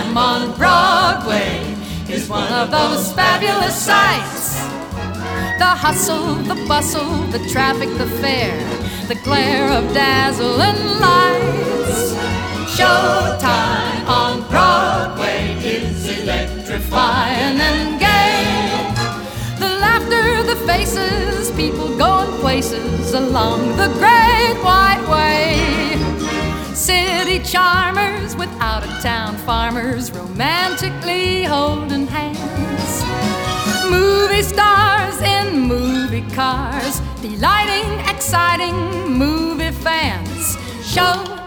Showtime on Broadway is one of those fabulous sights. The hustle, the bustle, the traffic, the fare, the glare of dazzling lights. Showtime on Broadway is electrifying and gay. The laughter, the faces, people going places along the Great White Way. City charmers with out-of-town farmers romantically holding hands. Movie stars in movie cars, delighting, exciting movie fans. Show